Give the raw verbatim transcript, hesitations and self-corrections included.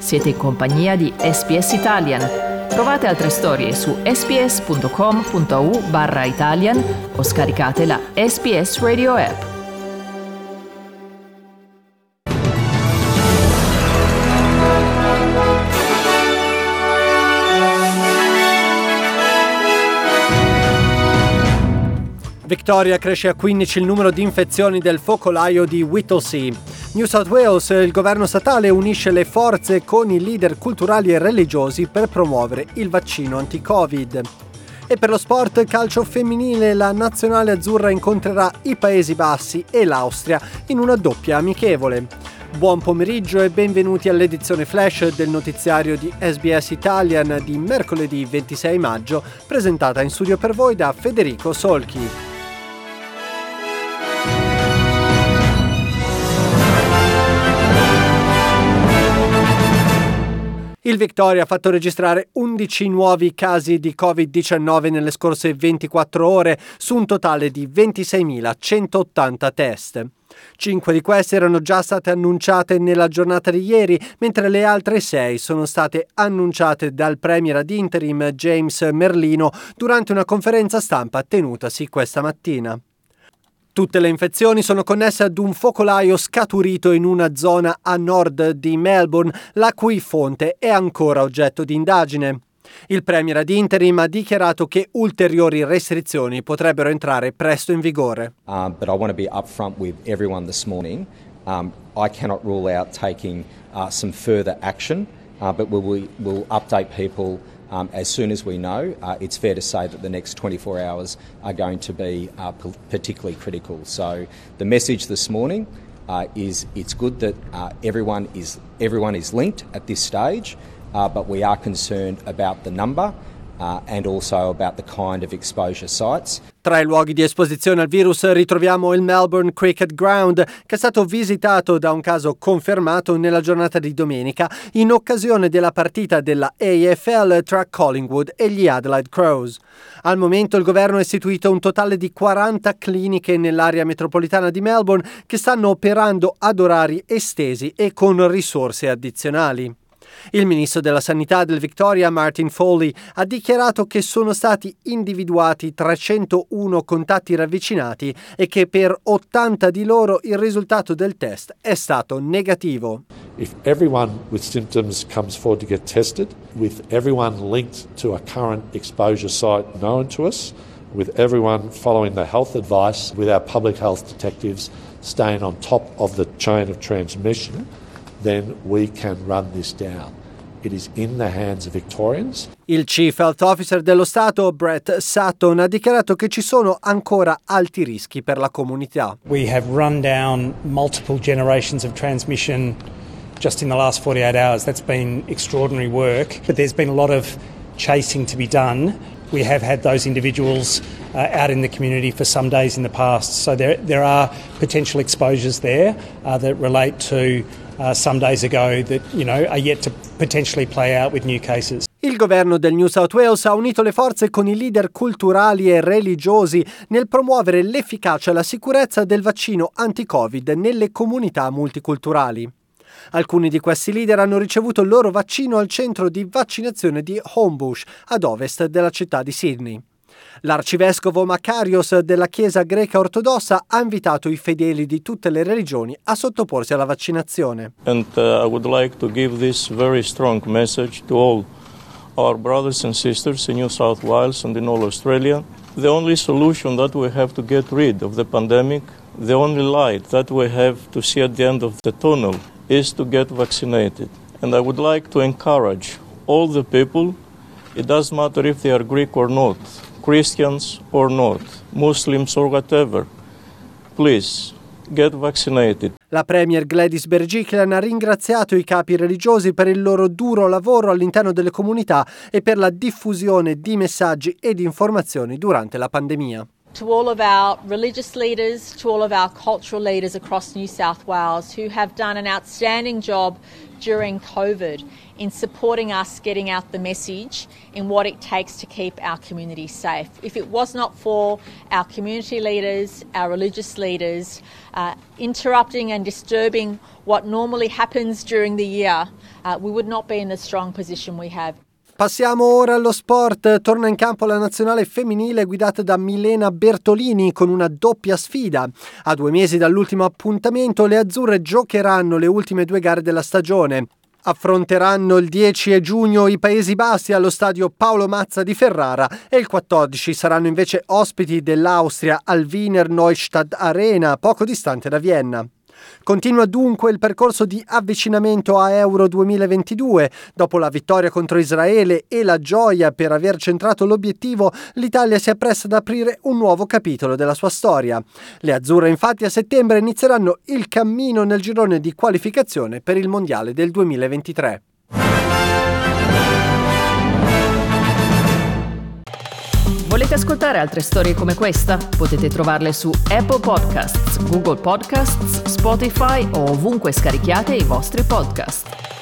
Siete in compagnia di S B S Italian. Trovate altre storie su sbs.com.au barra Italian o scaricate la S B S Radio app. Victoria cresce a quindici il numero di infezioni del focolaio di Whittlesea. New South Wales, il governo statale unisce le forze con i leader culturali e religiosi per promuovere il vaccino anti-Covid. E per lo sport calcio femminile, la nazionale azzurra incontrerà i Paesi Bassi e l'Austria in una doppia amichevole. Buon pomeriggio e benvenuti all'edizione flash del notiziario di S B S Italian di mercoledì ventisei maggio, presentata in studio per voi da Federico Solchi. Il Victoria ha fatto registrare undici nuovi casi di covid diciannove nelle scorse ventiquattro ore su un totale di ventiseimilacentottanta test. Cinque di queste erano già state annunciate nella giornata di ieri, mentre le altre sei sono state annunciate dal premier ad interim James Merlino durante una conferenza stampa tenutasi questa mattina. Tutte le infezioni sono connesse ad un focolaio scaturito in una zona a nord di Melbourne, la cui fonte è ancora oggetto di indagine. Il premier ad interim ha dichiarato che ulteriori restrizioni potrebbero entrare presto in vigore. Um, but I want to be upfront with everyone this morning. Um, I cannot rule out taking uh, some further action, uh, but we will we'll update people Um, as soon as we know. Uh, it's fair to say that the next twenty-four hours are going to be uh, p- particularly critical. So the message this morning uh, is it's good that uh, everyone is everyone is linked at this stage, uh, but we are concerned about the number uh, and also about the kind of exposure sites. Tra i luoghi di esposizione al virus ritroviamo il Melbourne Cricket Ground, che è stato visitato da un caso confermato nella giornata di domenica in occasione della partita della A F L tra Collingwood e gli Adelaide Crows. Al momento il governo ha istituito un totale di quaranta cliniche nell'area metropolitana di Melbourne che stanno operando ad orari estesi e con risorse addizionali. Il ministro della Sanità del Victoria, Martin Foley, ha dichiarato che sono stati individuati trecentouno contatti ravvicinati e che per ottanta di loro il risultato del test è stato negativo. If everyone with symptoms comes forward to get tested, with everyone linked to a current exposure site known to us, with everyone following the health advice, with our public health detectives staying on top of the chain of transmission, then we can run this down. It is in the hands of Victorians. Il Chief Health Officer dello Stato, Brett Sutton, ha dichiarato che ci sono ancora alti rischi per la comunità. We have run down multiple generations of transmission just in the last forty-eight hours. That's been extraordinary work, but there's been a lot of chasing to be done. We have had those individuals uh, out in the community for some days in the past, so there there are potential exposures there uh, that relate to Uh, some days ago that, you know, are yet to potentially play out with new cases. Il governo del New South Wales ha unito le forze con i leader culturali e religiosi nel promuovere l'efficacia e la sicurezza del vaccino anti-Covid nelle comunità multiculturali. Alcuni di questi leader hanno ricevuto il loro vaccino al centro di vaccinazione di Homebush, ad ovest della città di Sydney. L'arcivescovo Makarios della Chiesa greca ortodossa ha invitato i fedeli di tutte le religioni a sottoporsi alla vaccinazione. And uh, I would like to give this very strong message to all our brothers and sisters in New South Wales and in all Australia. The only solution that we have to get rid of the pandemic, the only light that we have to see at the end of the tunnel is to get vaccinated. And I would like to encourage all the people, it doesn't matter if they are Greek or not, Christians or not, Muslims or whatever, please get vaccinated. La premier Gladys Berejiklian ha ringraziato i capi religiosi per il loro duro lavoro all'interno delle comunità e per la diffusione di messaggi e di informazioni durante la pandemia. to all of our religious leaders, to all of our cultural leaders across New South Wales who have done an outstanding job during COVID in supporting us getting out the message in what it takes to keep our community safe. If it was not for our community leaders, our religious leaders, uh, interrupting and disturbing what normally happens during the year, uh, we would not be in the strong position we have. Passiamo ora allo sport. Torna in campo la nazionale femminile guidata da Milena Bertolini con una doppia sfida. A due mesi dall'ultimo appuntamento le azzurre giocheranno le ultime due gare della stagione. Affronteranno il dieci giugno i Paesi Bassi allo stadio Paolo Mazza di Ferrara e il quattordici saranno invece ospiti dell'Austria al Wiener Neustadt Arena, poco distante da Vienna. Continua dunque il percorso di avvicinamento a Euro duemilaventidue. Dopo la vittoria contro Israele e la gioia per aver centrato l'obiettivo, l'Italia si appresta ad aprire un nuovo capitolo della sua storia. Le azzurre infatti a settembre inizieranno il cammino nel girone di qualificazione per il Mondiale del duemilaventitré. Volete ascoltare altre storie come questa? Potete trovarle su Apple Podcasts, Google Podcasts, Spotify o ovunque scarichiate i vostri podcast.